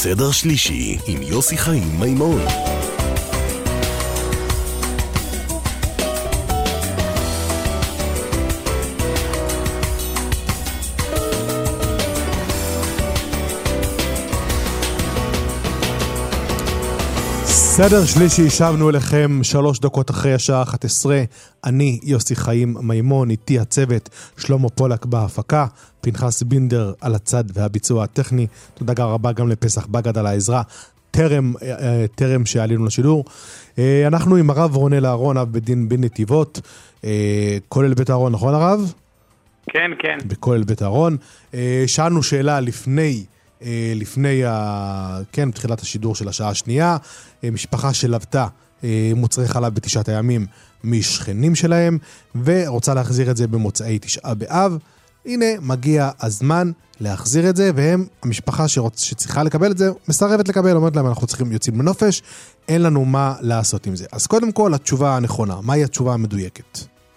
סדר שלישי עם יוסי חיים מימון. סדר שלישי, שבנו אליכם 3 דקות אחרי השעה 11. אני יוסי חיים מימון, איתי הצוות שלמה פולק בהפקה, פנחס בינדר על הצד והביצוע הטכני. תודה רבה גם לפסח בגד על העזרה טרם שעלינו לשידור. אנחנו עם הרב רונל אהרון, אב בדין בנתיבות, כולל בית אהרון, נכון הרב? כן, כן. בכולל בית אהרון. שאלנו שאלה לפני תחילת השידור של השעה השנייה. משפחה שלבתה מוצרי חלב בתשעת הימים משכנים שלהם, ורוצה להחזיר את זה במוצאי 9 באב. הנה, מגיע הזמן להחזיר את זה, והם, המשפחה שצריכה לקבל את זה, מסרבת לקבל, אומרת להם, אנחנו יוצאים בנופש, אין לנו מה לעשות עם זה. אז קודם כל, התשובה הנכונה. מהי התשובה המדויקת?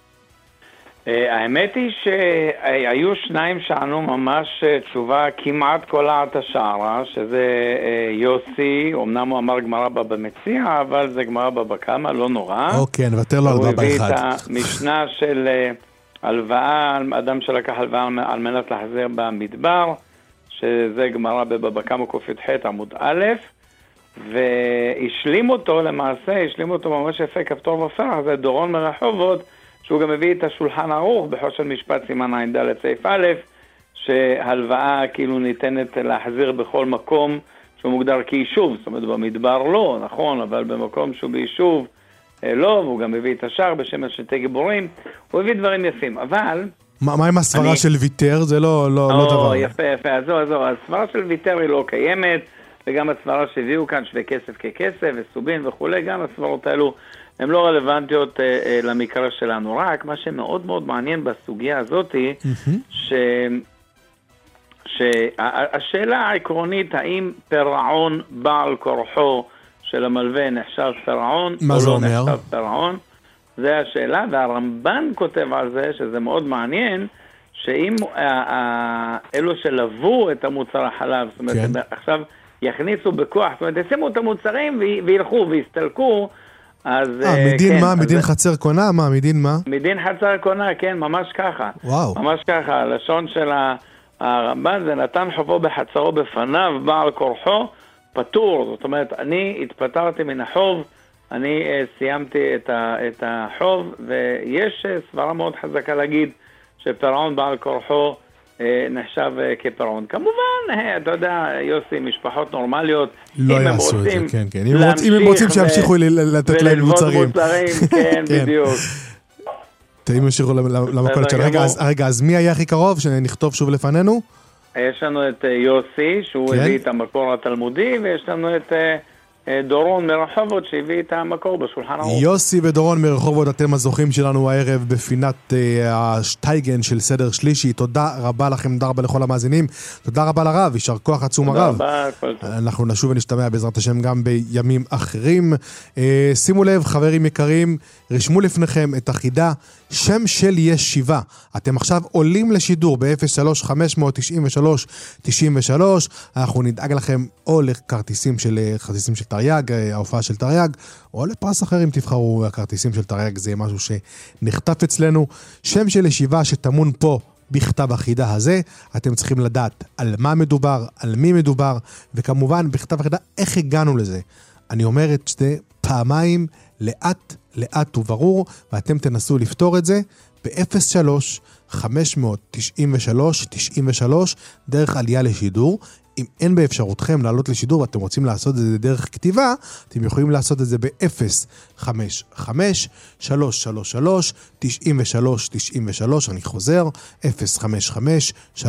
האמת היא שהיו שניים שענו ממש תשובה כמעט קולעת השערה, שזה יוסי, אמנם הוא אמר גמרא בבא מציעא, אבל זה גמרא בבא קמא, לא נורא. אוקיי, נוותר לו על בבא אחד. הוא הביא את המשנה של הלוואה, אדם שלקח הלוואה על מנת להחזיר במדבר, שזה גמרא בבא קמא ק"ח עמוד א', והשלים אותו למעשה, ממש יפה, כפתור ופרח, זה דורון מרחובות, שהוא גם מביא את השולחן ערוך בחושן משפט סימן ע"ד סעיף א', שהלוואה כאילו ניתנת להחזיר בכל מקום שהוא מוגדר כיישוב, זאת אומרת במדבר לא, נכון, אבל במקום שהוא ביישוב לא, והוא גם מביא את השאר בשם שתי גיבורים, הוא הביא דברים יפים, אבל... מה עם הסברה של ויתר? זה לא דבר. יפה, אז הסברה של ויתר היא לא קיימת, וגם הסברה שהביאו כאן שווה כסף ככסף וסובין וכולי, גם הסברות האלו הן לא רלוונטיות למקרה שלנו. רק מה שמאוד מאוד מעניין בסוגיה הזאת היא שהשאלה העקרונית, האם פירעון בעל כורחו של המלווה נחשב פירעון או לא נחשב פירעון, זה השאלה, והרמב"ן כותב על זה, שזה מאוד מעניין, שאם אלו שלבו את המוצר החלב, זאת אומרת, עכשיו יכניסו בכוח, זאת אומרת, ישימו את המוצרים וילכו ויסתלקו, אז... מדין מה? מדין חצר קונה? מה? מדין מה? מדין חצר קונה, כן, ממש ככה. וואו. ממש ככה, הלשון של הרמב"ן זה נתן חובו בחצרו בפניו, בעל כורחו, פטור. זאת אומרת, אני התפטרתי מן החוב, אני סיימתי את החוב, ויש סברה מאוד חזקה להגיד שפירעון בעל כורחו נחשב כפירעון. כמובן, אתה יודע, יוסי, משפחות נורמליות, לא יעשו את זה, כן, כן. אם הם רוצים שימשיכו לתת להם מוצרים. כן, בדיוק. אם ימשיכו למקורת של רגע, אז מי היה הכי קרוב שנכתוב שוב לפנינו? יש לנו את יוסי, שהוא הביא את המקור התלמודי, ויש לנו את דורון מרחובות שהביא את המקור בשולחן ערוך. יוסי ודורון מרחובות, אתם הזוכים שלנו הערב בפינת השטייגן של סדר שלישי. תודה רבה לכם, תודה רבה לכל המאזינים, תודה רבה לרב, יישר כוח עצום הרב. אנחנו נשוב ונשתמע בעזרת השם גם בימים אחרים. שימו לב חברים יקרים, רשמו לפניכם את החידה שם של ישיבה. אתם עכשיו עולים לשידור ב-03-593-93. אנחנו נדאג לכם או לכרטיסים של תרי"ג, ההופעה של תרי"ג, או לפרס אחרים תבחרו. הכרטיסים של תרי"ג זה משהו שנחטף אצלנו. שם של ישיבה שתמון פה בכתב החידה הזה, אתם צריכים לדעת על מה מדובר, על מי מדובר, וכמובן בכתב החידה איך הגענו לזה. אני אומר את זה פעמיים, לאט וברור, ואתם תנסו לפתור את זה ב-03-593-93 דרך עלייה לשידור. אם אין באפשרותכם לעלות לשידור ואתם רוצים לעשות את זה דרך כתיבה, אתם יכולים לעשות את זה ב-055-333-93-93. אני חוזר, 055-333-93-93,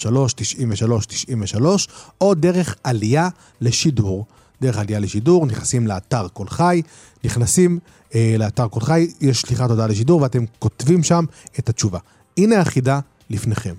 או דרך עלייה לשידור. דרך עלייה לשידור, נכנסים לאתר כל חי, לאתר כל חי, יש שליחת הודעה לשידור, ואתם כותבים שם את התשובה. הנה החידה לפניכם.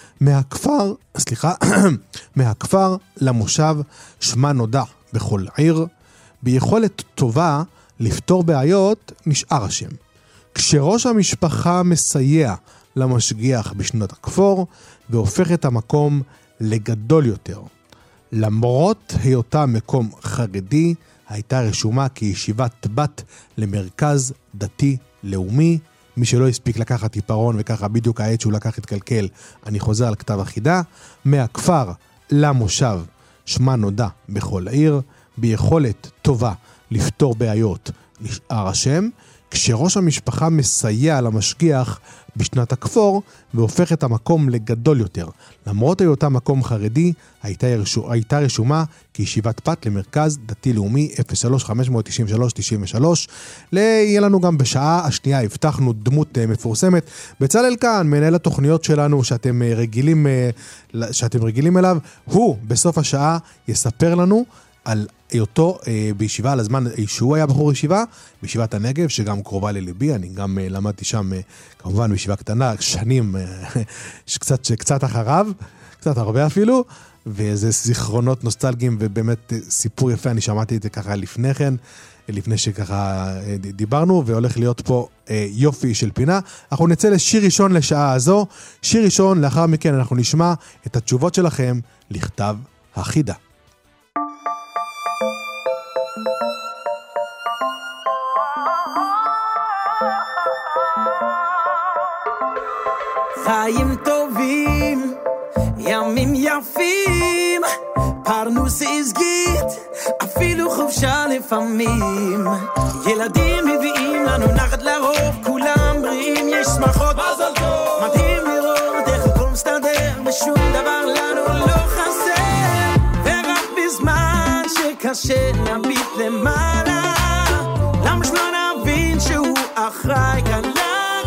מהכפר למושב שמה נודע בכל עיר, ביכולת טובה לפתור בעיות נשאר השם. כשראש המשפחה מסייע למשגיח בשנות הכפור, והופך את המקום לגדול יותר. למרות היותה מקום חרדי, הייתה רשומה כישיבת בת למרכז דתי לאומי. מי שלא הספיק לקחת עיפרון וככה בדיוק העת שהוא לקח התקלקל, אני חוזר על כתב החידה. מהכפר למושב שמה נודע בכל העיר, ביכולת טובה לפתור בעיות נשאר השם, כשראש המשפחה מסייע למשגיח בשנת הכפור והופך את המקום לגדול יותר. למרות היותה מקום חרדי, הייתה רשומה כישיבת בת למרכז דתי לאומי 03-593-93. יהיה לנו גם בשעה השנייה, הבטחנו דמות מפורסמת. בצלאל כאן, מנהל התוכניות שלנו שאתם רגילים אליו, הוא בסוף השעה יספר לנו על היותו בישיבה על הזמן שהוא היה בחור ישיבה, בישיבת הנגב, שגם קרובה לליבי, אני גם למדתי שם כמובן בישיבה קטנה, שנים שקצת אחריו, קצת הרבה אפילו, וזה זיכרונות נוסטלגיים, ובאמת סיפור יפה, אני שמעתי את זה ככה לפני כן, לפני שככה דיברנו, והולך להיות פה יופי של פינה. אנחנו נצא לשיר ראשון לשעה הזו, שיר ראשון, לאחר מכן אנחנו נשמע את התשובות שלכם לכתב החידה. חיים טובים, ימים יפים, פרנוס עסקית, אפילו חופשה לפעמים. ילדים מביאים לנו נחת לרוב, כולם בריאים, יש שמחות מזל טוב. מדהים לראות איך הכל מסתדר, ושום דבר לנו לא חסר. ורק בזמן שקשה נביט למעלה, למה שלא נבין שהוא אחראי כאן לכל?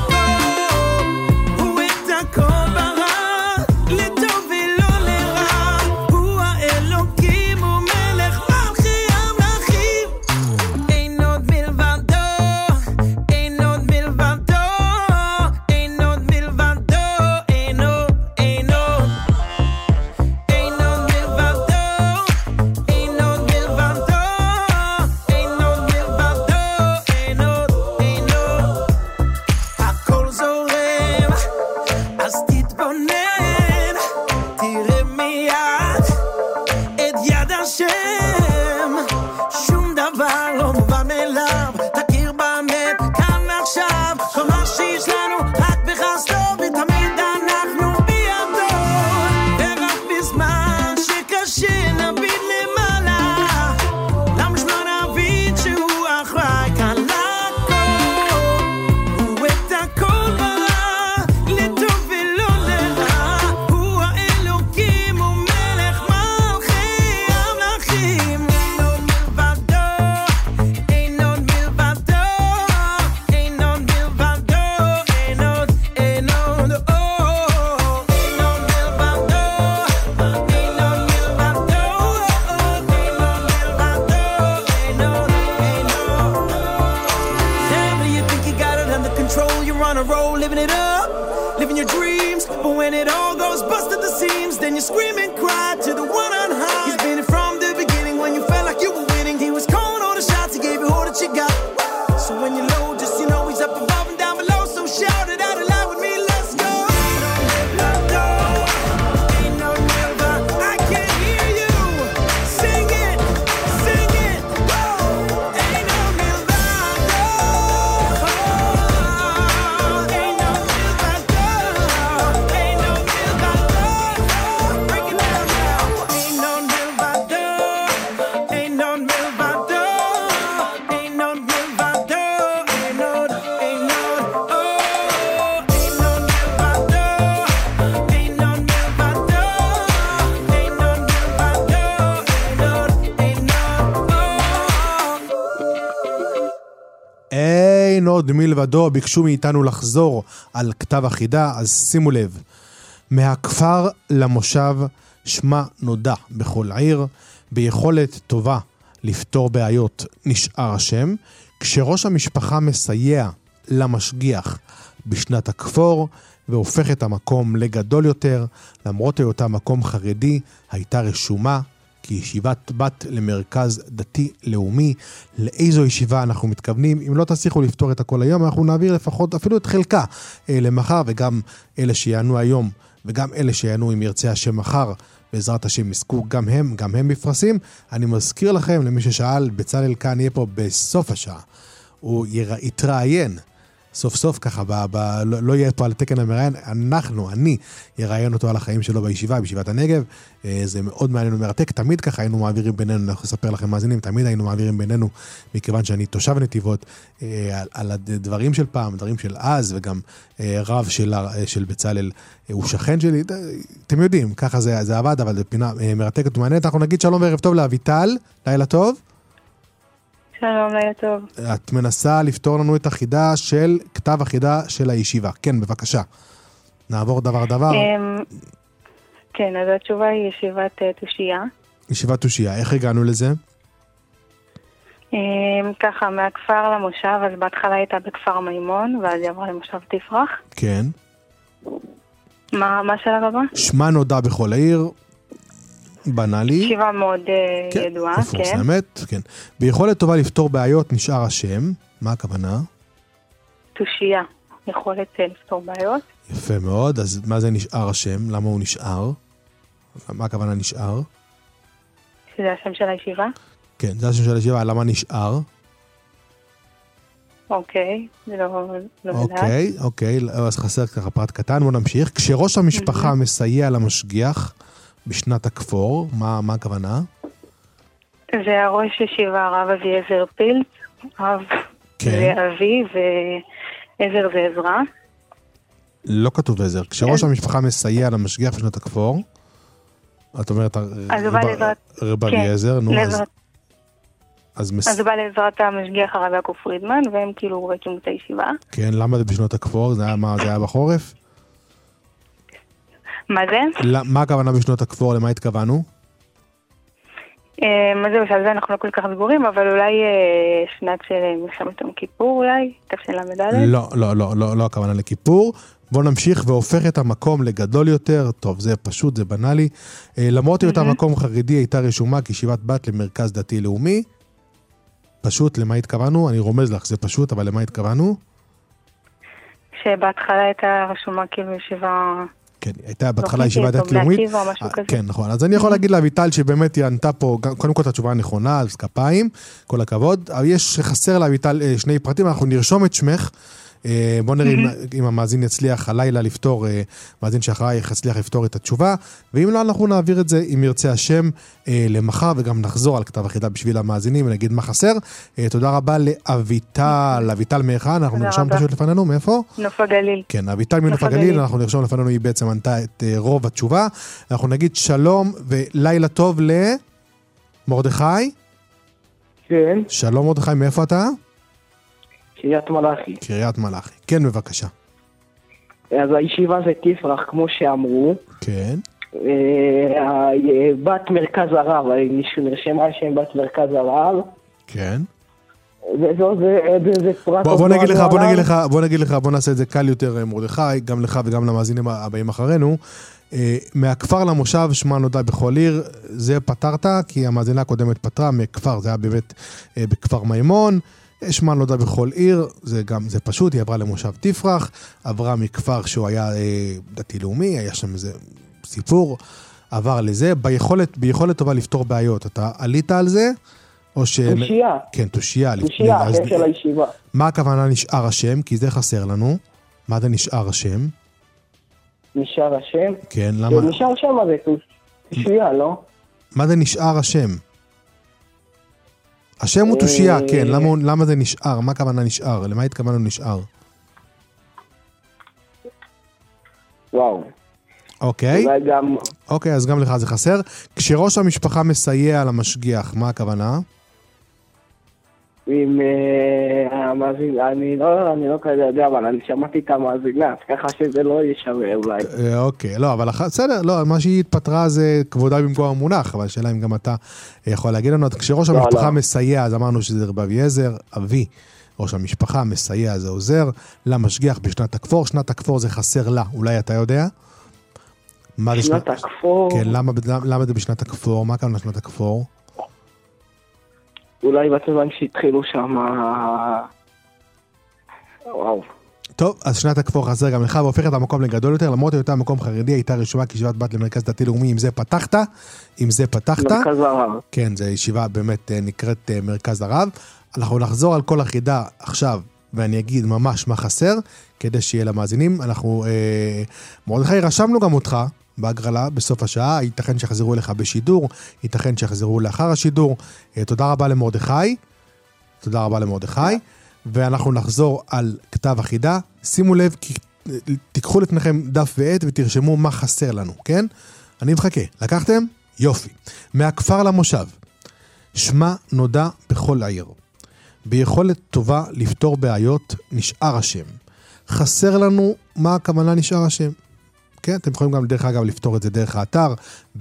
עוד מלבדו. ביקשו מאיתנו לחזור על כתב החידה, אז שימו לב. מהכפר למושב שמה נודע בכל העיר, ביכולת טובה לפתור בעיות נשאר השם, כשראש המשפחה מסייע למשגיח בשנת הכפור והופך את המקום לגדול יותר, למרות היותה מקום חרדי, הייתה רשומה כישיבת בת למרכז דתי לאומי. לאיזו ישיבה אנחנו מתכוונים? אם לא תצליחו לפתור את הכל היום, אנחנו נעביר לפחות אפילו את חלקה למחר, וגם אלה שיענו היום וגם אלה שיענו אם ירצה השם מחר, בעזרת השם יזכו גם הם בפרסים. אני מזכיר לכם, למי ששאל, בצלאל כאן יהיה פה בסוף השעה. הוא יתראיין, סוף סוף ככה, לא יהיה פה על תקן המראיין, אני יראיין אותו על החיים שלו בישיבת הנגב. זה מאוד מעניין ומרתק, תמיד ככה היינו מעבירים בינינו, אני יכול לספר לכם מאזינים, תמיד היינו מעבירים בינינו, מכיוון שאני תושב נתיבות, על הדברים של פעם, דברים של אז, וגם רב של בצלאל, הוא שכן שלי, אתם יודעים, ככה זה עבד, אבל זה פינה מרתקת ומעניינת. אנחנו נגיד שלום וערב טוב לאביטל, לילה טוב. שלום, לילה טוב. את מנסה לפתור לנו את החידה של כתב החידה של הישיבה. כן, בבקשה. נעבור דבר. כן, אז התשובה היא ישיבת תושייה. ישיבת תושייה. איך הגענו לזה? ככה, מהכפר למושב, אז בהתחלה הייתה בכפר מימון, ואז היא עברה למושב תפרח. כן. מה השאלה הבאה? שמה נודע בכל העיר. בנאלי. ישיבה מאוד ידועה, כן. מפורסמת, כן. ביכולת טובה לפתור בעיות נשאר השם. מה הכוונה? תושייה. יכולת לפתור בעיות. יפה מאוד. אז מה זה נשאר השם? למה הוא נשאר? מה הכוונה נשאר? שזה השם של הישיבה? כן, זה השם של הישיבה. למה נשאר? אוקיי, זה לא לדעת. אוקיי, אז חסר ככה פרט קטן. בוא נמשיך. כשראש המשפחה מסייע למשגיח בשנת הכפור, מה הכוונה? זה הראש ישיבה, הרב אביעזר פילץ, אב זה אבי ועזר זה עזרא. לא כתוב עזר. כשראש המשפחה מסייע למשגיח בשנת הכפור, את אומרת רב אביעזר, נו אז הוא בא לעזרת המשגיח הרב יעקב פרידמן, והם כאילו הקימו את הישיבה. כן, למה זה בשנות הכפור? זה היה בחורף? מה זה? מה הכוונה בשנות הכפור? למה התכוונו? מה זה בשביל זה אנחנו לא כל כך סגורים, אבל אולי שנת של מלחמת יום כיפור אולי? תשל"ד? לא הכוונה לכיפור. בוא נמשיך והופך את המקום לגדול יותר. טוב, זה פשוט, זה בנאלי. למרות היותה מקום חרדי הייתה רשומה כישיבת בת למרכז דתי לאומי. פשוט, למה התכוונו? אני רומז לך, זה פשוט, אבל למה התכוונו? שבהתחלה הייתה רשומה כאילו ישיבה... כן, הייתה בהתחלה ישיבה דת לאומית. כן, נכון. אז אני יכול להגיד לאביטל שבאמת היא ענתה פה, קודם כל את התשובה הנכונה, על כפיים, כל הכבוד. אבל יש חסר לאביטל שני פרטים, אנחנו נרשום את שמך. בוא נראה אם המאזין יצליח הלילה לפתור, מאזין שאחראי יצליח לפתור את התשובה, ואם לא אנחנו נעביר את זה אם ירצה השם למחר, וגם נחזור על כתב החידה בשביל המאזינים ונגיד מה חסר. תודה רבה לאביטל, אביטל מאחד, אנחנו נרשום פשוט לפנינו, מאיפה? נוף הגליל. כן, אביטל מנוף הגליל, אנחנו נרשום לפנינו, היא בעצם ענתה את רוב התשובה. אנחנו נגיד שלום ולילה טוב למרדכי. כן. שלום מרדכי, מאיפה אתה? קריית מלאכי. קריית מלאכי. כן, בבקשה. אז הישיבה זה תפרח, כמו שאמרו. כן. בת מרכז הרב, נרשמה שם בת מרכז הרב. כן. זה פרט... בוא נגיד לך, בוא נעשה את זה קל יותר, מרדכי, גם לך וגם למאזינים הבאים אחרינו. מהכפר למושב שמה נודע בכל עיר, זה פתרת, כי המאזינה הקודמת פתרה, מכפר, זה היה באמת בכפר מימון. שמה נודע בכל עיר, זה פשוט, היא עברה למושב תפרח, עברה מכפר שהוא היה דתי לאומי, היה שם איזה סיפור, עבר לזה, ביכולת טובה לפתור בעיות. אתה עלית על זה? תושייה. כן, תושייה. תושייה, של הישיבה. מה הכוונה נשאר השם? כי זה חסר לנו. מה זה נשאר השם? נשאר השם? כן, למה? נשאר השם הזה, תושייה, לא? מה זה נשאר השם? השם הוא תושייה, כן. למה זה נשאר? מה הכוונה נשאר? למה התכוונו נשאר? וואו. אוקיי. אוקיי, אז גם לך זה חסר. כשראש המשפחה מסייע למשגיח, מה הכוונה? עם המאזין, אני לא כזה יודע, אבל אני שמעתי את המאזינה, ככה שזה לא ישווה אולי. אוקיי, לא, אבל בסדר, לא, מה שהיא התפטרה זה כבודה במקום המונח, אבל השאלה אם גם אתה יכול להגיד לנו, כשראש המשפחה מסייע, אז אמרנו שזה רב אביעזר, אבי, ראש המשפחה מסייע, זה עוזר, למשגיח בשנת הכפור, שנת הכפור זה חסר לה, אולי אתה יודע? שנת הכפור? כן, למה זה בשנת הכפור? מה כאן לשנת הכפור? אולי בצבן שהתחילו שם... וואו. טוב, אז שנת הכפור חסר גם לך, והופך את המקום לגדול יותר, למרות היותה מקום חרדי, הייתה רשומה כישיבת בת למרכז דתי לאומי, עם זה פתחת. מרכז הרב. כן, זו ישיבה באמת נקראת מרכז הרב. אנחנו נחזור על כל החידה עכשיו, ואני אגיד ממש מה חסר, כדי שיהיה למאזינים. אנחנו, מרדכי, רשמנו גם אותך בהגרלה בסוף השעה, ייתכן שיחזרו לך בשידור, ייתכן שיחזרו לאחר השידור. תודה רבה למרדכי. תודה רבה למרדכי. ואנחנו נחזור על כתב החידה. שימו לב, תיקחו לפניכם דף ועט ותרשמו מה חסר לנו, כן? אני מחכה. לקחתם? יופי. מהכפר למושב. שמה נודע בכל העיר. ביכולת טובה לפתור בעיות נשאר השם. חסר לנו מה הכוונה נשאר השם. כן, אתם יכולים גם דרך אגב לפתור את זה דרך האתר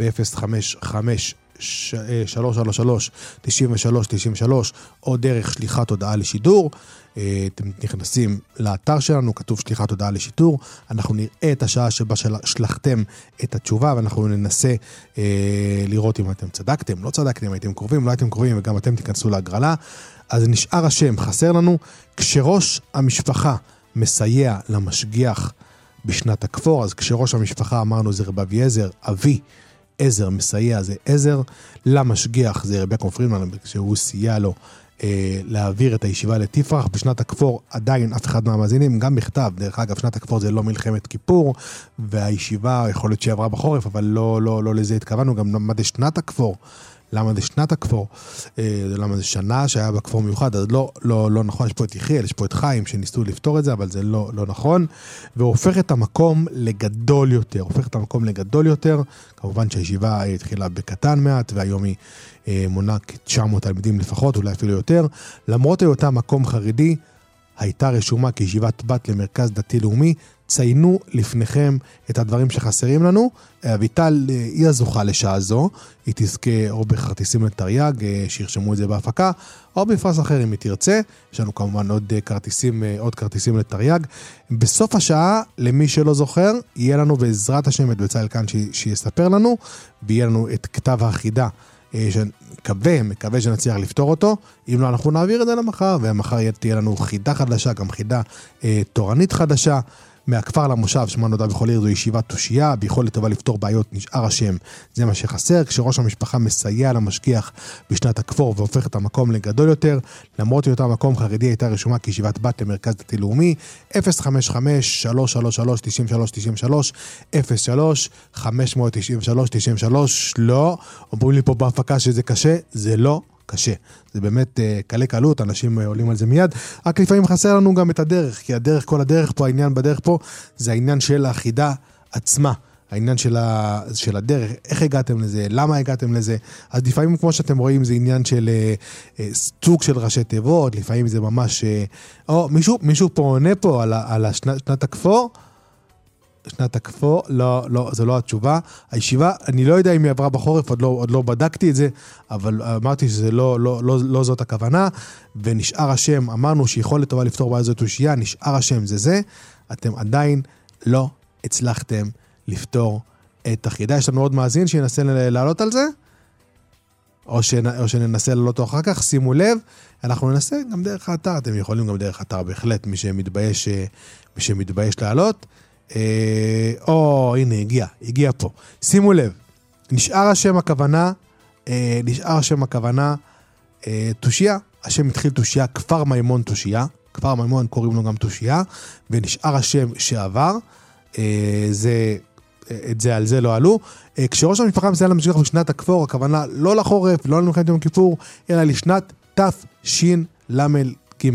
ב-055-333-9393 או דרך שליחת הודעה לשידור. אתם נכנסים לאתר שלנו, כתוב שליחת הודעה לשידור, אנחנו נראה את השעה שבה שלחתם את התשובה, ואנחנו ננסה לראות אם אתם צדקתם, לא צדקתם, הייתם קרובים, לא הייתם קרובים, וגם אתם תיכנסו להגרלה. אז נשאר השם, חסר לנו, כשראש המשפחה מסייע למשגיח בשנת הכפור, אז כשראש המשפחה אמרנו זה רב אביעזר, אבי עזר מסייע זה עזר, למשגיח זה רבי יעקב פרידמן, שהוא סייע לו להעביר את הישיבה לתפרח. בשנת הכפור עדיין אף אחד מהמאזינים, גם בכתב, דרך אגב שנת הכפור זה לא מלחמת כיפור, והישיבה יכול להיות שעברה בחורף, אבל לא לזה התכוונו, גם למה זה שנת הכפור, למה זה שנת הכפור, למה זה שנה שהיה בכפור מיוחד, אז לא נכון, יש פה את יחיאל, יש פה את חיים שניסו לפתור את זה, אבל זה לא נכון, והופך את המקום לגדול יותר, כמובן שהישיבה התחילה בקטן מעט, והיום היא מונה כ-900 תלמידים לפחות, אולי אפילו יותר, למרות היותה מקום חרדי, הייתה רשומה כישיבת בת למרכז דתי לאומי. ציינו לפניכם את הדברים שחסרים לנו. אביטל היא הזוכה לשעה זו, היא תזכה או בכרטיסים לתרי"ג, שירשמו את זה בהפקה, או בפרס אחר אם היא תרצה. יש לנו כמובן עוד כרטיסים לתרי"ג. בסוף השעה, למי שלא זוכר, יהיה לנו בעזרת השם את בצלאל כאן שיספר לנו, ויהיה לנו את כתב האחידה, מקווה שנצליח לפתור אותו. אם לא, אנחנו נעביר את זה למחר, ומחר תהיה לנו חידה חדשה, גם חידה תורנית חדשה. מהכפר למושב, שמה נודע בכל עיר, זו ישיבת תושייה, ביכולת טובה לפתור בעיות נשאר השם, זה מה שחסר. כשראש המשפחה מסייע למשגיח בשנת הכפור והופך את המקום לגדול יותר, למרות היותה מקום חרדי, הייתה רשומה כישיבת בת למרכז דתי לאומי. 055-333-9393 03-593-93. לא, אומרים לי פה בהפקה שזה קשה, זה לא קשה. זה באמת קלה קלות, אנשים עולים על זה מיד. רק לפעמים חסר לנו גם את הדרך, כי כל הדרך פה, העניין בדרך פה, זה העניין של האחידה עצמה. העניין של הדרך, איך הגעתם לזה, למה הגעתם לזה. אז לפעמים, כמו שאתם רואים, זה עניין של סוג של ראשי תיבות, לפעמים זה ממש, מישהו פה עונה פה על שנת הכפור, שנת הכפור, לא, זו לא התשובה. הישיבה, אני לא יודע אם היא עברה בחורף, עוד לא בדקתי את זה, אבל אמרתי שזה לא זאת הכוונה, ונשאר השם, אמרנו שיכולת טובה לפתור בעיה זאת תושייה, נשאר השם זה, אתם עדיין לא הצלחתם לפתור את החידה. יש לנו עוד מאזין שינסה לעלות על זה, או שננסה לעלות אותו אחר כך. שימו לב, אנחנו ננסה גם דרך האתר, אתם יכולים גם דרך האתר בהחלט, מי שמתבייש לעלות. הנה, הגיע פה. שימו לב, נשאר השם הכוונה תושייה, השם התחיל תושייה, כפר מימון תושייה, כפר מימון קוראים לו גם תושייה, ונשאר השם שעבר, על זה לא עלו. כשראש המשפחה מסייע למשגיח בשנת הכפור, הכוונה לא לחורף, לא למלחמת יום כיפור, אלא לשנת תשל"ג,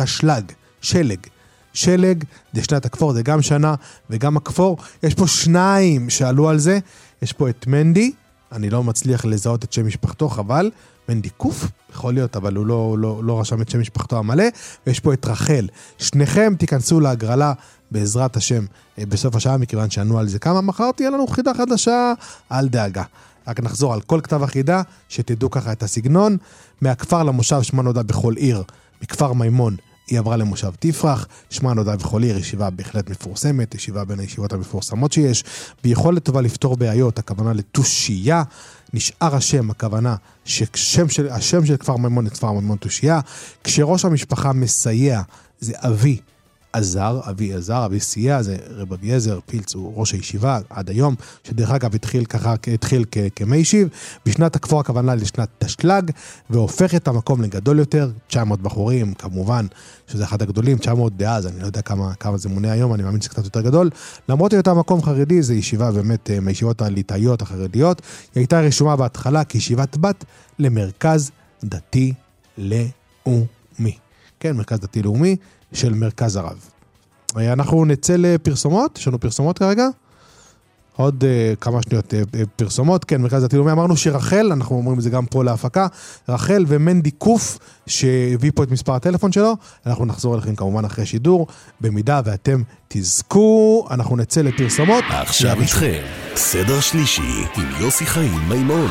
שלג, זה שנת הכפור, זה גם שנה וגם הכפור. יש פה שניים שעלו על זה, יש פה את מנדי, אני לא מצליח לזהות את שם משפחתו, חבל, מנדי קוף, יכול להיות, אבל הוא לא רשם את שם משפחתו המלא, ויש פה את רחל. שניכם תיכנסו להגרלה בעזרת השם בסוף השעה, מכיוון שענו על זה כמה. מחר תהיה לנו חידה חדשה, אל דאגה. רק נחזור על כל כתב החידה, שתדעו ככה את הסגנון. מהכפר למושב, שמה נודע בכל עיר, מכפר מימון, היא עברה למושב תפרח, שמה נודע בכל עיר, ישיבה בהחלט מפורסמת, ישיבה בין הישיבות המפורסמות שיש, ביכולת טובה לפתור בעיות, הכוונה לתושייה. נשאר השם, הכוונה שהשם של כפר מימון זה כפר מימון תושייה. כשראש המשפחה מסייע, זה עזר, אבי סייע, זה רב אביעזר פילץ, הוא ראש הישיבה עד היום, שדרך אגב התחיל כמיישיב, בשנת הכפור הכוונה לשנת תשל"ג, והופך את המקום לגדול יותר, 900 בחורים, כמובן, שזה אחד הגדולים, 900 דאז, אני לא יודע כמה זה מונה היום, אני מאמין שקצת יותר גדול, למרות היותה מקום חרדי, זה ישיבה באמת מהישיבות הליטאיות החרדיות, היא הייתה רשומה בהתחלה כישיבת בת למרכז דתי לאומי. כן, מרכז דתי לאומי של מרכז הרב. אנחנו נצא לפרסומות, יש לנו פרסומות כרגע? עוד כמה שניות פרסומות, כן, מרכז דתי לאומי, אמרנו שרחל, אנחנו אומרים את זה גם פה להפקה, רחל ומנדי קוף, שהביא פה את מספר הטלפון שלו, אנחנו נחזור אליכם כמובן אחרי שידור, במידה ואתם תזכו, אנחנו נצא לפרסומות. עכשיו איתכם, סדר שלישי עם יוסי חיים מימון.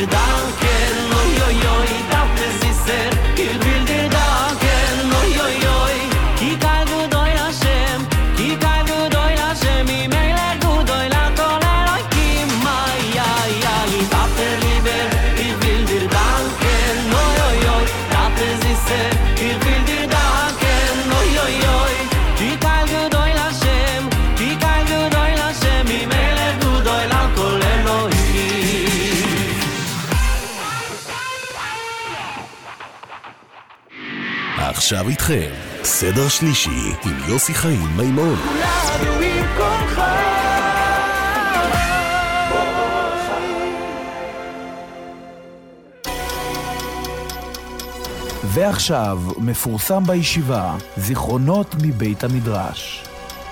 dir danken, oi, oi, oi, das ist ich will dir danken, oi, oi, oi, ki kal gudoy Hashem, ki kal gudoy Hashem, im Melech gudoy la kol Elokim, ay, ay, ay, dafür lieber, ich will dir danken, oi, oi, oi, das ist ich will dir danken, oi, oi, oi, ki kal gudoy Hashem, ki kal gudoy Hashem, im Melech gudoy la kol Elokim. עכשיו איתכם, סדר שלישי עם יוסי חיים מימון. כולנו עם כל ועכשיו מפורסם בישיבה זיכרונות מבית המדרש.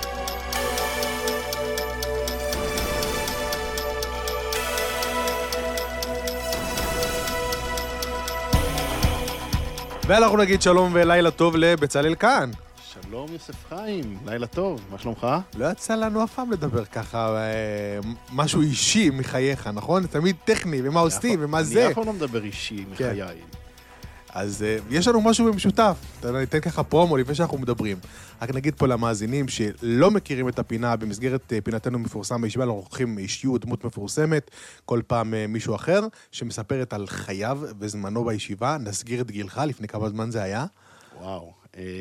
ואנחנו נגיד שלום ולילה טוב לבצלאל כאן. שלום יוסף חיים, לילה טוב, מה שלומך? לא יצא לנו אף פעם לדבר ככה, משהו אישי מחייך, נכון? תמיד טכני, ומה עושים, ומה זה. אני אף פעם לא מדבר אישי מחיי. אז יש לנו משהו במשותף, ניתן ככה פרומו לפני שאנחנו מדברים. רק נגיד פה למאזינים שלא מכירים את הפינה, במסגרת פינתנו מפורסם בישיבה, אנחנו לוקחים אישיות, דמות מפורסמת, כל פעם מישהו אחר, שמספרת על חייו וזמנו בישיבה. נסגיר את גילך, לפני כמה זמן זה היה? וואו,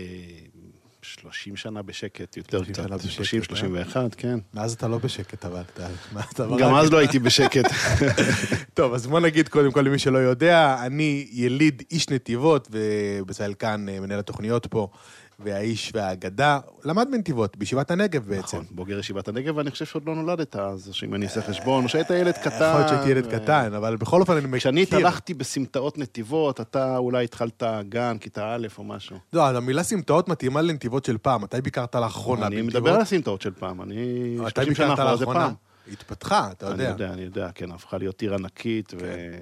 30 שנה בשקט, יותר קצת, 30, 31, כן. מאז אתה לא בשקט, אבל גם אז לא הייתי בשקט. טוב, אז בוא נגיד קודם כל למי שלא יודע, אני יליד איש נתיבות, ובצלאל כאן מנהל התוכניות פה, והאיש והאגדה, למד בנתיבות, בישיבת הנגב בעצם. נכון, בוגר ישיבת הנגב, ואני חושב שעוד לא נולדת אז, שאם אני אעשה חשבון, או שהיית ילד קטן. יכול להיות שהייתי ילד קטן, אבל בכל אופן אני מכיר. כשאני התהלכתי בסמטאות נתיבות, אתה אולי התחלת גן, כיתה א' או משהו. לא, המילה סמטאות מתאימה לנתיבות של פעם. מתי ביקרת לאחרונה אני מדבר על הסמטאות של פעם, אני 30 שנה אחורה זה פעם. התפתחה, אתה יודע. אני יודע, כן, הפכה להיות עיר ענקית,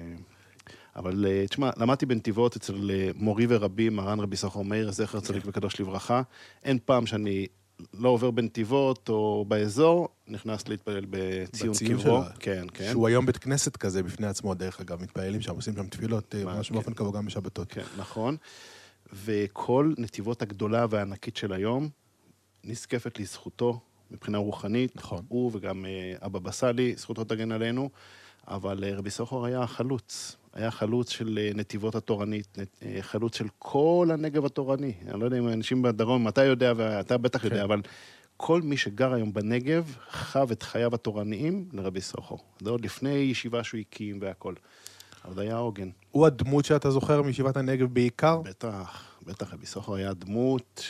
אבל תשמע, למדתי בנתיבות אצל מורי ורבי, מרן רבי סחור מאיר, זכר צדיק וקדוש לברכה. אין פעם שאני לא עובר בנתיבות או באזור, נכנס להתפלל בציון קברו. כן, כן. שהוא היום בית כנסת כזה בפני עצמו, דרך אגב, מתפללים שם, עושים שם תפילות, ממש באופן קבוע גם בשבתות. כן, נכון. וכל נתיבות הגדולה והענקית של היום, נזקפת לזכותו מבחינה רוחנית. נכון. הוא וגם אבא בסלי, זכותו תגן עלינו. אבל רבי סוחר היה חלוץ. היה חלוץ של נתיבות התורנית, חלוץ של כל הנגב התורני. אני לא יודע אם אנשים בדרום, אתה יודע ואתה בטח יודע, אבל כל מי שגר היום בנגב חב את חייו התורניים לרבי סוחר. זה עוד לפני ישיבה שהוא הקים והכל. אבל זה היה עוגן. הוא הדמות שאתה זוכר מישיבת הנגב בעיקר? בטח, בטח. רבי סוחר היה דמות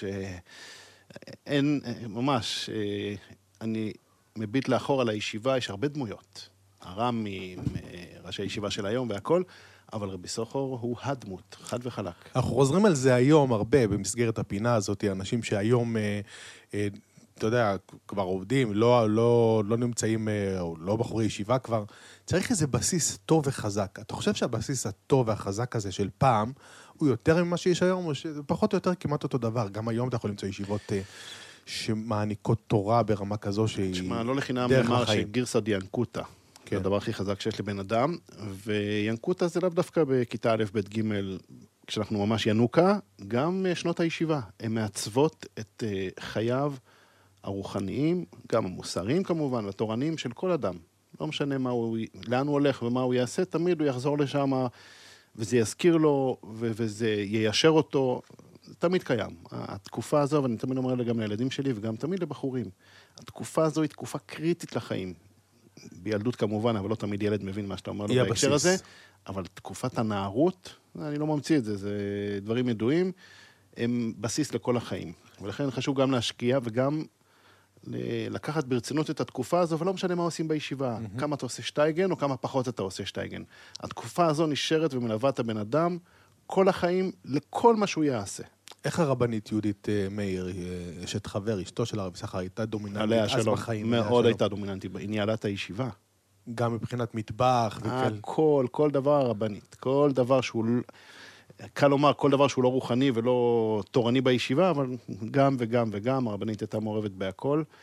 שאין, ממש, אני מביט לאחור על הישיבה, יש הרבה דמויות. הר"מים, ראשי הישיבה של היום והכל, אבל רבי סוחר הוא הדמות, חד וחלק. אנחנו חוזרים על זה היום הרבה במסגרת הפינה הזאת, אנשים שהיום, אתה יודע, כבר עובדים, לא נמצאים, או לא בחורי ישיבה כבר, צריך איזה בסיס טוב וחזק. אתה חושב שהבסיס הטוב והחזק הזה של פעם, הוא יותר ממה שיש היום, או פחות או יותר כמעט אותו דבר? גם היום אתה יכול למצוא ישיבות שמעניקות תורה ברמה כזו שהיא דרך החיים. תשמע, לא לחינם אמר שגירסא דיינקותא. זה הדבר הכי חזק שיש לבן אדם, וינקותא זה לאו דווקא בכיתה א', ב', ג', כשאנחנו ממש ינוקה, גם שנות הישיבה. הן מעצבות את חייו הרוחניים, גם המוסריים כמובן, והתורניים של כל אדם. לא משנה לאן הוא הולך ומה הוא יעשה, תמיד הוא יחזור לשם, וזה יזכיר לו, וזה יישר אותו, זה תמיד קיים. התקופה הזו, ואני תמיד אומר גם לילדים שלי, וגם תמיד לבחורים, התקופה הזו היא תקופה קריטית לחיים. בילדות כמובן, אבל לא תמיד ילד מבין מה שאתה אומר לו בהקשר הזה, אבל תקופת הנערות, אני לא ממציא את זה, זה דברים ידועים, הם בסיס לכל החיים. ולכן חשוב גם להשקיע וגם לקחת ברצינות את התקופה הזו, ולא משנה מה עושים בישיבה, כמה אתה עושה שטייגן או כמה פחות אתה עושה שטייגן. התקופה הזו נשארת ומלווה את הבן אדם כל החיים לכל מה שהוא יעשה. איך הרבנית יהודית מאיר, אשת חבר, אשתו של הרב סחר, הייתה דומיננטית אז בחיים? מאוד הייתה דומיננטית, היא ניהלה את הישיבה. גם מבחינת מטבח וכאלה? כל דבר הרבנית, כל דבר שהוא, קל לומר, כל דבר שהוא לא רוחני ולא תורני בישיבה, אבל גם וגם וגם, הרבנית הייתה מעורבת בהכל.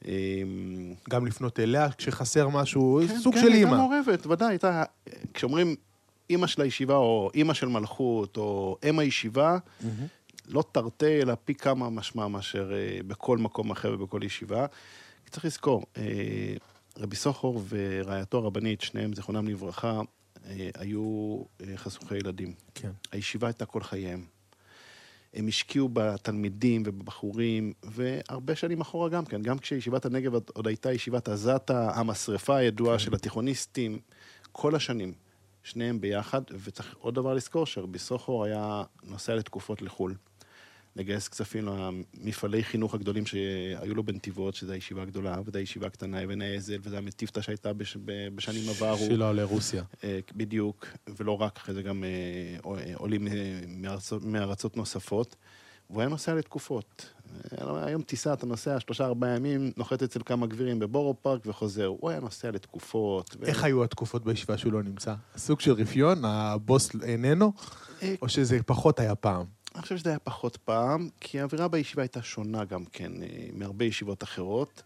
גם לפנות אליה כשחסר משהו, כן, סוג כן, של אימא. כן, הייתה מעורבת, ודאי, כשאומרים אימא של הישיבה, או אימא של מלכות, או אם הישיבה, לא תרתי, אלא פי כמה משמע מאשר בכל מקום אחר ובכל ישיבה. צריך לזכור, רבי סוחור ורעייתו הרבנית, שניהם זיכרונם לברכה, היו חסוכי ילדים. כן. הישיבה הייתה כל חייהם. הם השקיעו בתלמידים ובבחורים, והרבה שנים אחורה גם כן. גם כשישיבת הנגב עוד הייתה ישיבת הזאטה, המשרפה הידועה של התיכוניסטים, כל השנים, שניהם ביחד, וצריך עוד דבר לזכור, שרבי סוחור היה נוסע לתקופות לחול. לגייס כספים למפעלי חינוך הגדולים שהיו לו בנתיבות, שזו הישיבה הגדולה, וזו הישיבה הקטנה, אבן העזל, וזו המטיפתא שהייתה בשנים עברו. שלו לרוסיה. בדיוק, ולא רק, אחרי זה גם עולים מארצות נוספות, והוא היה נוסע לתקופות. היום טיסה, אתה נוסע 3-4 ימים, נוחת אצל כמה גבירים בבורו פארק וחוזר. הוא היה נוסע לתקופות. איך היו התקופות בישיבה שהוא לא נמצא? סוג של רפיון, הבוס איננו, או שזה פחות היה פעם? אני חושב שזה היה פחות פעם, כי האווירה בישיבה הייתה שונה גם כן, מהרבה ישיבות אחרות.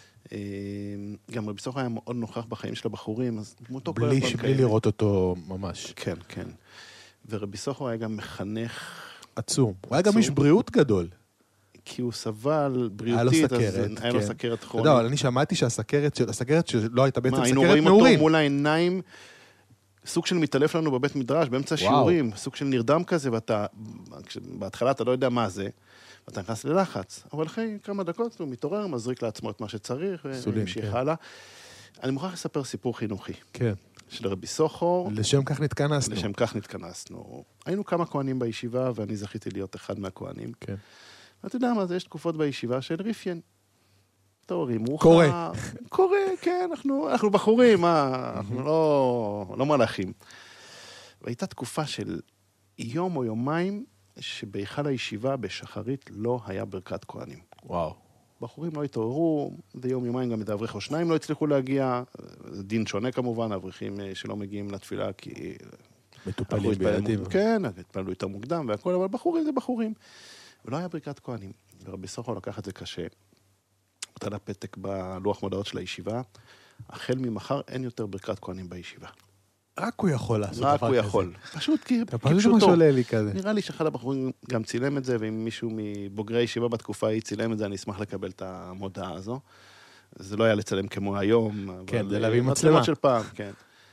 גם רבי סוחור היה מאוד נוכח בחיים של הבחורים, אז דמותו כל הזמן כאלה. בלי לראות אותו ממש. כן, כן. ורבי סוחור היה גם מחנך... עצום. הוא היה גם איש בריאות גדול. כי הוא סבל בריאותית, היה לו סכרת כרונית. אתה יודע, אבל אני שמעתי שהסכרת שלא הייתה בעצם סכרת נעורים. היינו רואים אותו מול העיניים, סוג של מתעלף לנו בבית מדרש, באמצע השיעורים, סוג של נרדם כזה, בהתחלה אתה לא יודע מה זה, ואתה נכנס ללחץ. אבל אחרי כמה דקות הוא מתעורר, מזריק לעצמו את מה שצריך, וממשיך הלאה. אני מוכרח לספר סיפור חינוכי. כן. של רבי סוחור. לשם כך נתכנסנו. לשם כך נתכנסנו. היינו כמה כהנים בישיבה, ואני זכיתי להיות אחד מהכהנים. כן. ואתה יודע מה, יש תקופות בישיבה של ריפיין. תאורים, קורה, כן, אנחנו בחורים, אנחנו לא מלאכים. והייתה תקופה של יום או יומיים, שבהיכל הישיבה בשחרית לא היה ברכת כהנים. וואו. בחורים לא התעוררו, זה יום-יומיים גם את האברך או שניים לא הצליחו להגיע, דין שונה כמובן, האברכים שלא מגיעים לתפילה, כי... מטופלים בילדים. כן, התפללו יותר מוקדם והכל, אבל בחורים זה בחורים. ולא היה ברכת כהנים. ורבי סוחור לקח את זה קשה. נתן הפתק בלוח מודעות של הישיבה, החל ממחר אין יותר ברכת כהנים בישיבה. רק הוא יכול לעשות דבר כזה. רק הוא יכול. פשוט כי פשוטו. נראה לי שאחד הבחורים גם צילם את זה, ואם מישהו מבוגרי הישיבה בתקופה היא צילם את זה, אני אשמח לקבל את המודעה הזו. זה לא היה לצלם כמו היום, כן, זה להביא מצלמה. של פעם, כן.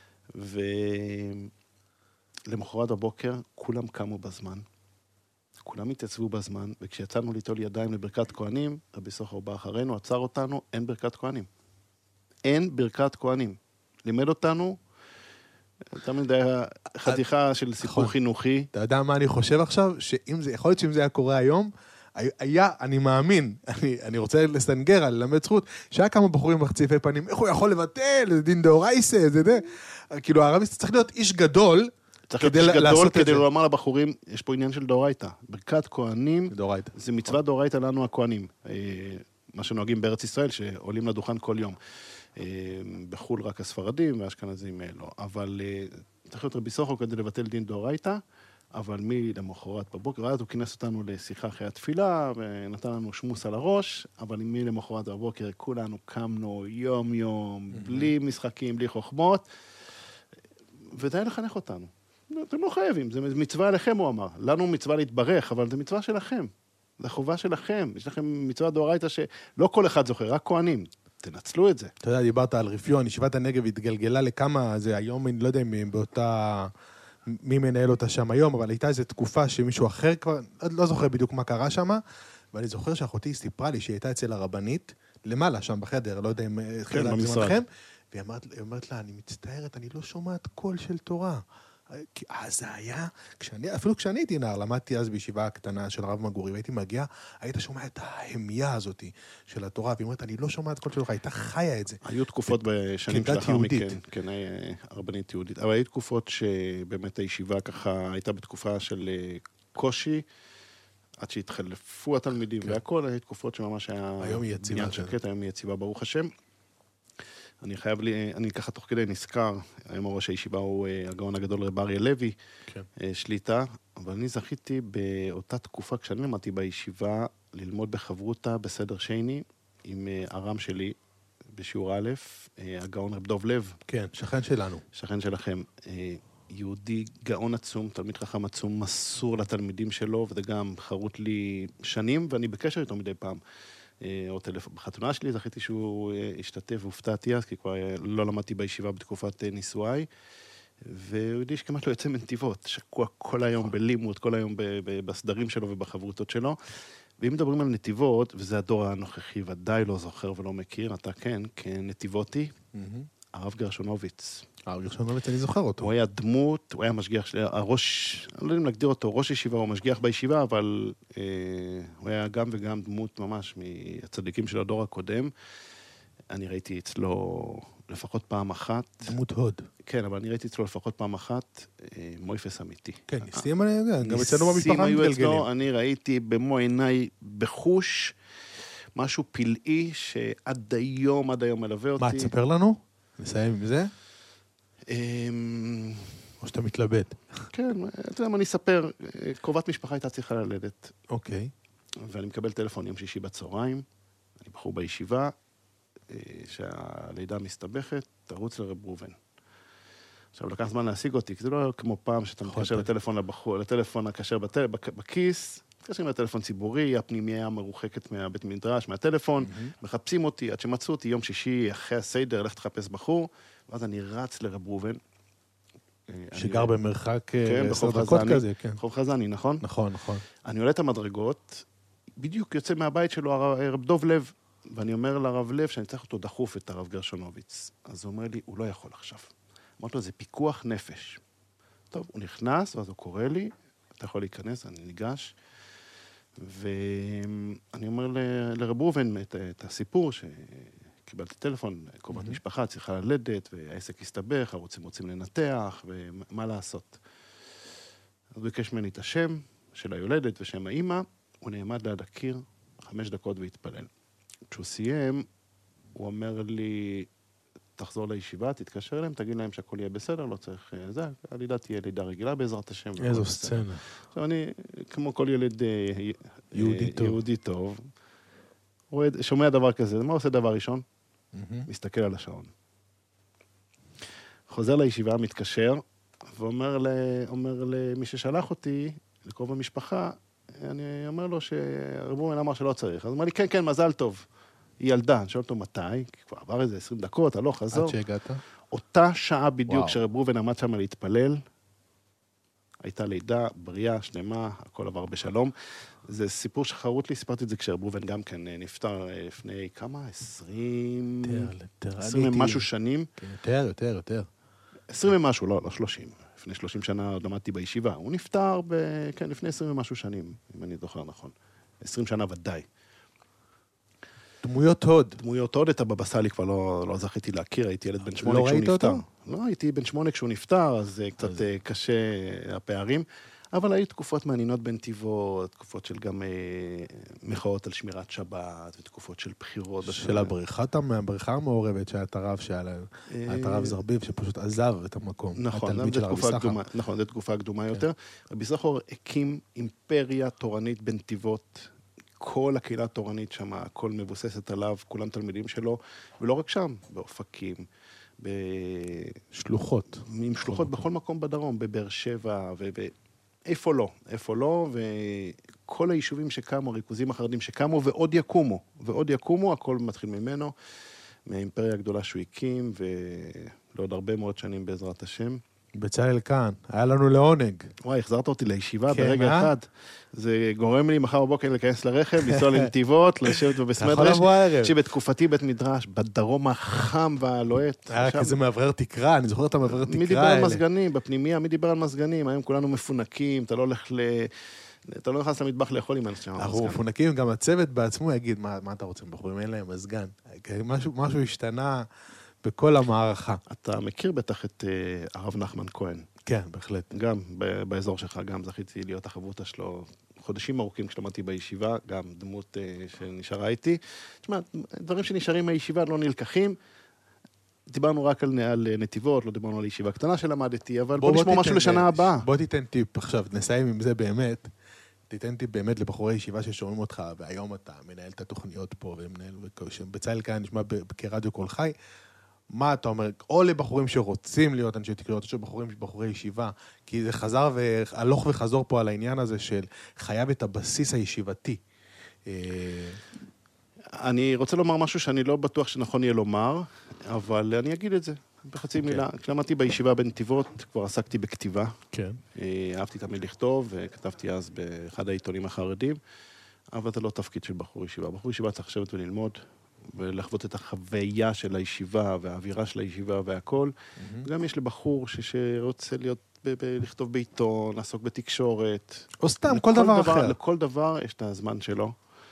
ולמחרת בבוקר, כולם קמו בזמן. כולם התייצבו בזמן, וכשיצאנו ליטול ידיים לברכת כהנים, רבי סוחור בא אחרינו, עצר אותנו, אין ברכת כהנים. אין ברכת כהנים. לימד אותנו, תמיד היה חתיכה של סיפור חינוכי. אתה יודע מה אני חושב עכשיו? יכול להיות שאם זה היה קורה היום, אני מאמין, אני רוצה לסנגר, ללמד זכות, שהיה כמה בחורים מחציפי פנים, איך הוא יכול לבטל, זה דין דאורייסה, זה. כאילו הרבי צריך להיות איש גדול, צריך להיות איש גדול כדי לומר לבחורים, יש פה עניין של דאורייתא. ברכת כהנים, זה מצווה דאורייתא לנו הכהנים. מה שנוהגים בארץ ישראל, שעולים לדוכן כל יום. בחול רק הספרדים, והאשכנזים לא. אבל צריך להיות רבי סוחור כדי לבטל דין דאורייתא, אבל למחרת בבוקר, ואז הוא כינס אותנו לשיחה אחרי התפילה, ונתן לנו שמוס על הראש, אבל למחרת בבוקר כולנו קמנו יום-יום, בלי משחקים, בלי חוכמות, ודי לחנך אותנו. אתם לא חייבים, זה מצווה עליכם, הוא אמר. לנו מצווה להתברך, אבל זה מצווה שלכם. זה חובה שלכם. יש לכם מצווה דאורייתא שלא כל אחד זוכר, רק כהנים. תנצלו את זה. אתה יודע, דיברת על רפיון, ישיבת הנגב התגלגלה לכמה, זה היום, אני לא יודע אם באותה, מי מנהל אותה שם היום, אבל הייתה איזו תקופה שמישהו אחר כבר, לא זוכר בדיוק מה קרה שם, ואני זוכר שאחותי סיפרה לי שהיא הייתה אצל הרבנית, למעלה שם בחדר, לא יודע אם כן, במשרד. והיא אומרת לה, אני מצטערת, אני לא שומעת קול של תורה. אז זה היה, אפילו כשאני הייתי נער, למדתי אז בישיבה הקטנה של הרב מגורי, והייתי מגיע, היית שומע את ההמיה הזאת של התורה, והיא אומרת, אני לא שומע את קול שלך, הייתה חיה את זה. היו תקופות בשנים שלאחר מכן, כן, הרבנית יהודית, אבל היו תקופות שבאמת הישיבה ככה הייתה בתקופה של קושי, עד שהתחלפו התלמידים והכל, היו תקופות שממש היה עניין שקט, היום היא יציבה, ברוך השם. אני ככה תוך כדי נזכר, היום ראש הישיבה הוא הגאון הגדול רב אריה לוי, שליטה, אבל אני זכיתי באותה תקופה, כשאני למדתי בישיבה, ללמוד בחברותה בסדר שני, עם הרם שלי בשיעור א', הגאון רב דוב לב. כן, שכן שלנו. שכן שלכם. יהודי גאון עצום, תלמיד חכם עצום, מסור לתלמידים שלו, וזה גם חרוט לי שנים, ואני בקשר איתו מדי פעם. בחתונה שלי זכיתי שהוא השתתף והופתעתי אז, כי כבר לא למדתי בישיבה בתקופת נישואיי, והוא יודע שכמעט לא יוצא מנתיבות, שקוע כל היום בלימוד, כל היום בסדרים שלו ובחברותות שלו. ואם מדברים על נתיבות, וזה הדור הנוכחי, ודאי לא זוכר ולא מכיר, אתה כן, כנתיבותי, הרב גרשונוביץ. הרב גרשונוביץ, אני זוכר אותו. הוא היה דמות, הוא היה משגיח, הראש, אני לא יודעים להגדיר אותו, ראש ישיבה או משגיח בישיבה, אבל הוא היה גם וגם דמות ממש מהצדיקים של הדור הקודם. אני ראיתי אצלו לפחות פעם אחת. דמות הוד. כן, אבל אני ראיתי אצלו לפחות פעם אחת מויפס אמיתי. כן, ניסים אני יודע, גם אצלנו במשפחה מתגלגלים. אני ראיתי במו עיניי בחוש משהו פלאי שעד היום מלווה אותי. מה, תספר לנו? נסיים עם זה? או שאתה מתלבט? כן, אתה יודע מה, אני אספר, קרובת משפחה הייתה צריכה ללדת. אוקיי. ואני מקבל טלפון יום שישי בצהריים, אני בחור בישיבה, שהלידה מסתבכת, תרוץ לרב ראובן. עכשיו, לקח זמן להשיג אותי, כי זה לא כמו פעם שאתה מתקשר לטלפון לבחור, לטלפון הקשר בכיס, מתקשרים לטלפון ציבורי, הפנימיה מרוחקת מהבית מדרש, מהטלפון, מחפשים אותי, עד שמצאו אותי יום שישי אחרי הסדר, הלכת לחפש בחור, ואז אני רץ לרב ראובן. שגר במרחק 10 דקות דקות כזה, כן. חוב חזני, נכון? נכון, נכון. אני עולה את המדרגות, בדיוק יוצא מהבית שלו הרב דוב לב, ואני אומר לרב לב שאני צריך אותו דחוף את הרב גרשונוביץ. אז הוא אומר לי, הוא לא יכול עכשיו. אמרתי לו, זה פיקוח נפש. טוב, הוא נכנס, ואז הוא קורא לי, אתה יכול להיכנס, אני ניגש, ואני אומר לרב ראובן את הסיפור, שקיבלתי טלפון, קרובת משפחה, צריכה ללדת, והעסק הסתבך, הרוצים לנתח, ומה לעשות. אז הוא ביקש ממני את השם של היולדת ושם האמא, הוא נעמד ליד הקיר 5 דקות והתפלל. כשהוא סיים, הוא אומר לי, תחזור לישיבה, תתקשר אליהם, תגיד להם שהכל יהיה בסדר, לא צריך זה, הלידה תהיה לידה רגילה בעזרת השם. איזו סצנה. עכשיו אני, כמו כל ילד יהודי טוב, שומע דבר כזה, מה עושה דבר ראשון? מסתכל על השעון. חוזר לישיבה, מתקשר, ואומר למי ששלח אותי, לקרוב המשפחה, אני אומר לו שהרב ראובן אמר שלא צריך. אז הוא אומר לי, כן, כן, מזל טוב. היא ילדה, אני שואל אותו מתי, כי כבר עבר איזה 20 דקות, הלוך, חזור. עד שהגעת? אותה שעה בדיוק שרב ראובן עמד שם להתפלל, הייתה לידה, בריאה, שלמה, הכל עבר בשלום. זה סיפור שחרוט לי, סיפרתי את זה כשרב ראובן גם כן נפטר לפני כמה? 20 ומשהו שנים. יותר. 20 ומשהו, לא 30. לפני 30 שנה עוד למדתי בישיבה. הוא נפטר לפני 20 ומשהו שנים, אם אני זוכר נכון. 20 שנה ודאי. דמויות הוד. דמויות הוד, את הבבא סאלי כבר לא זכיתי להכיר, הייתי ילד בן 8 כשהוא נפטר. לא, הייתי בן 8 כשהוא נפטר, אז קצת קשה הפערים. אבל היו תקופות מעניינות בנתיבות, תקופות של גם מחאות על שמירת שבת, ותקופות של בחירות. של הבריכה המעורבת שהיה את הרב את הרב זרביב, שפשוט עזב את המקום. נכון, זו תקופה קדומה יותר. רבי זכור הקים אימפריה תורנית בנתיבות, כל הקהילה התורנית שם, הכל מבוססת עליו, כולם תלמידים שלו, ולא רק שם, באופקים, בשלוחות. עם שלוחות בכל מקום בדרום, בבאר שבע, איפה לא, וכל היישובים שקמו, הריכוזים החרדים שקמו, ועוד יקומו, הכל מתחיל ממנו, מהאימפריה הגדולה שהוא הקים, ולעוד הרבה מאוד שנים בעזרת השם. בצלאל כאן, היה לנו לעונג. וואי, החזרת אותי לישיבה ברגע אחד. זה גורם לי מחר בבוקר להיכנס לרכב, לנסוע לנתיבות, לשבת בבסמדרש, שבתקופתי בית מדרש, בדרום החם והלוהט. היה כזה מעברר תקרה, אני זוכר את המעברר תקרה. מי דיבר על מזגנים, בפנימיה, מי דיבר על מזגנים, היום כולנו מפונקים, אתה לא נכנס למטבח לאכול עם אנשים. אנחנו מפונקים, גם הצוות בעצמו יגיד, מה אתה רוצה, בחורים, אין להם מזגן. משהו השתנה בכל המערכה. אתה מכיר בטח את הרב נחמן כהן. כן, בהחלט. גם באזור שלך, גם זכיתי להיות החברותה שלו חודשים ארוכים כשלמדתי בישיבה, גם דמות שנשארה איתי. תשמע, דברים שנשארים מהישיבה לא נלקחים. דיברנו רק על נתיבות, לא דיברנו על ישיבה קטנה שלמדתי, אבל בוא נשמור משהו לשנה הבאה. בוא תיתן טיפ עכשיו, נסיים עם זה באמת. תיתנתי באמת לבחורי ישיבה ששומעים אותך, והיום אתה מנהל את התוכניות פה, ומנהל, בצהל כאן נשמע כרדיו כל חי, מה אתה אומר? או לבחורים שרוצים להיות אנשי תקשורת, או בחורי ישיבה, כי זה חזר והלוך וחזור פה על העניין הזה של חייב את הבסיס הישיבתי. אני רוצה לומר משהו שאני לא בטוח שנכון יהיה לומר, אבל אני אגיד את זה בחצי מילה. כשלמדתי בישיבה בנתיבות, כבר עסקתי בכתיבה. כן. אהבתי תמיד לכתוב, וכתבתי אז באחד העיתונים החרדים, אבל זה לא תפקיד של בחור ישיבה. בחור ישיבה צריך לשבת וללמוד, ולחוות את החוויה של הישיבה, והאווירה של הישיבה והכל. גם יש לבחור שרוצה לכתוב בעיתון, לעסוק בתקשורת. או סתם, כל דבר אחר. לכל דבר יש את הזמן שלו.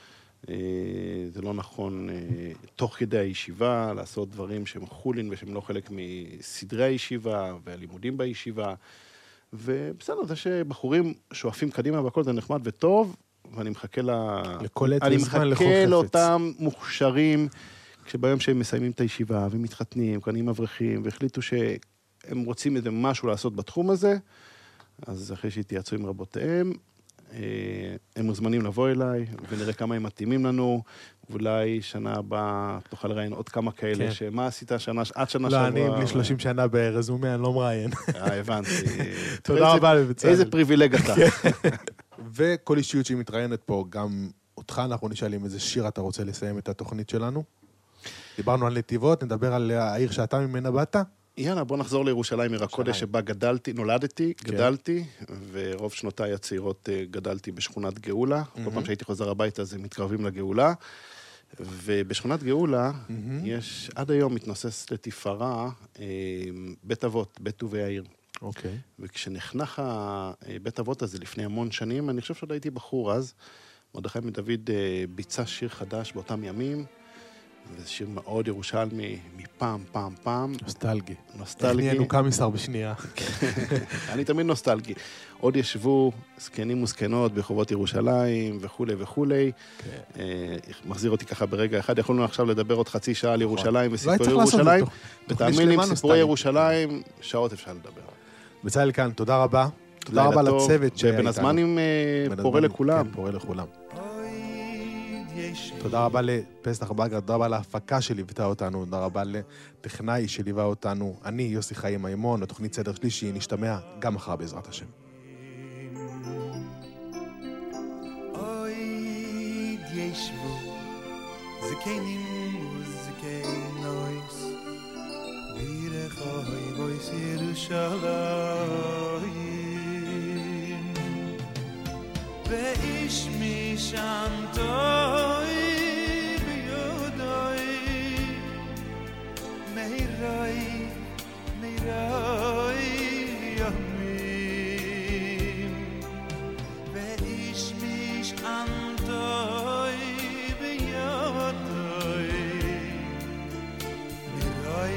זה לא נכון תוך כדי הישיבה לעשות דברים שהם חולין ושהם לא חלק מסדרי הישיבה והלימודים בישיבה. ובסדר, זה שבחורים שואפים קדימה והכל זה נחמד וטוב, ואני מחכה אני מחכה לאותם מוכשרים, כשביום שהם מסיימים את הישיבה ומתחתנים, קונים אברכים, והחליטו שהם רוצים איזה משהו לעשות בתחום הזה, אז אחרי שהתייעצו עם רבותיהם, הם מוזמנים לבוא אליי, ונראה כמה הם מתאימים לנו, ואולי שנה הבאה תוכל לראיין עוד כמה כאלה, שמה עשית עד שנה שבוע? לא, אני בלי 30 שנה ברזומי, אני לא מראיין. הבנתי. תודה רבה לבצלאל. איזה פריבילג אתה. וכל אישיות שהיא מתראיינת פה, גם אותך אנחנו נשאלים איזה שיר אתה רוצה לסיים את התוכנית שלנו. דיברנו על נתיבות, נדבר על העיר שאתה ממנה באת. יאללה, בוא נחזור לירושלים, עיר הקודש שבה נולדתי, גדלתי, ורוב שנותיי הצעירות גדלתי בשכונת גאולה. כל פעם שהייתי חוזר הביתה, אז הם מתקרבים לגאולה. ובשכונת גאולה, יש עד היום מתנוסס לתפארה בית אבות, בית טובי העיר. אוקיי. וכשנחנך בית אבות הזה לפני המון שנים, אני חושב שעוד הייתי בחור אז, מרדכי מדוד ביצע שיר חדש באותם ימים, וזה שיר מאוד ירושלמי, מפעם. נוסטלגי. נוסטלגי. נהיינו קמיסר בשנייה. אני תמיד נוסטלגי. עוד ישבו זקנים וזקנות ברחובות ירושלים וכו'. מחזיר אותי ככה ברגע אחד. יכולנו עכשיו לדבר עוד חצי שעה על ירושלים וסיפורי ירושלים. ותאמין לי, סיפורי ירושלים, שעות אפשר לדבר. בצלאל כאן, תודה רבה. תודה רבה לצוות שהיה איתנו. ובן הזמנים פורה לכולם. כן, פורה לכולם. תודה רבה לפסח בגר, תודה רבה להפקה שליוותה אותנו, תודה רבה לטכנאי שליווה אותנו. אני יוסי חיים מימון, התוכנית סדר שלישי, נשתמע גם מחר בעזרת השם. אוי ישבו זקנים וזקנויס בירך אוי בויס ירושלים ואיש משם טוי ביודוי מיראי ימים ואיש משם טוי ביודוי מיראי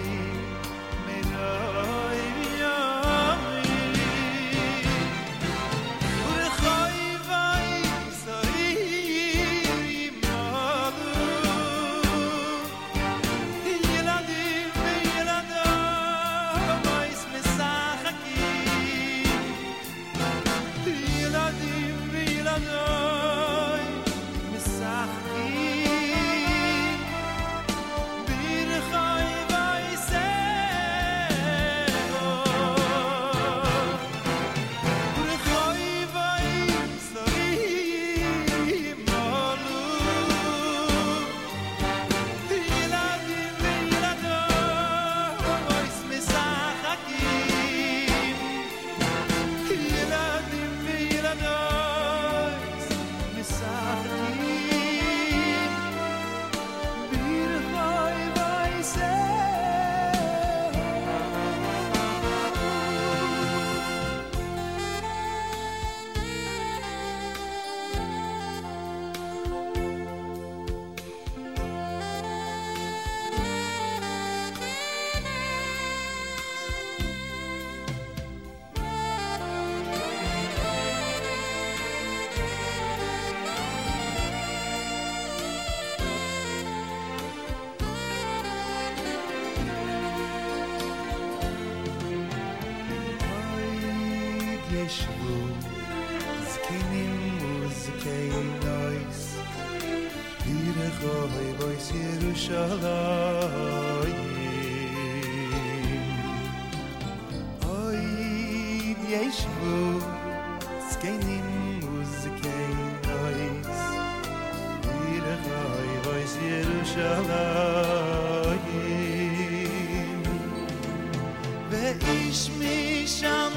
ישבו זקנים keinois Bire khoi bois Yerushalayim Oy yeshvu skeinim muzikeinois Bire khoi bois Yerushalayim Ve'ish misham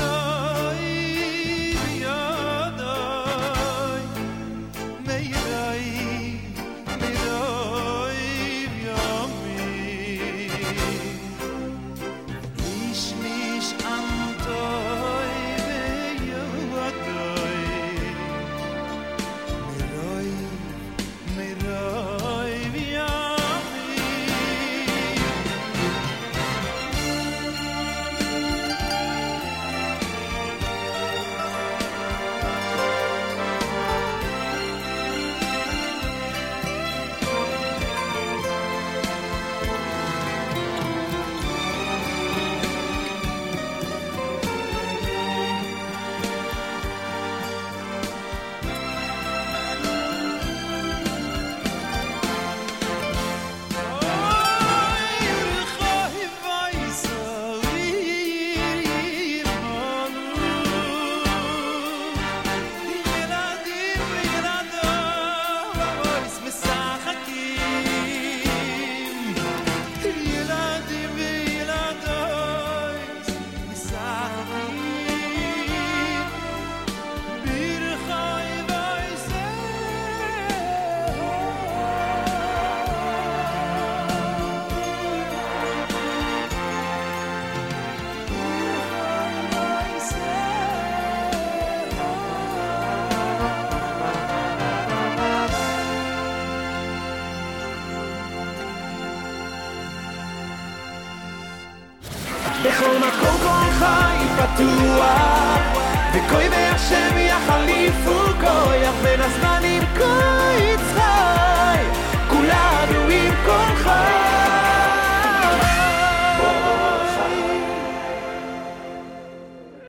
בכל מקום כל חי פתוח וקוי בהשם יחליפו כוח ונס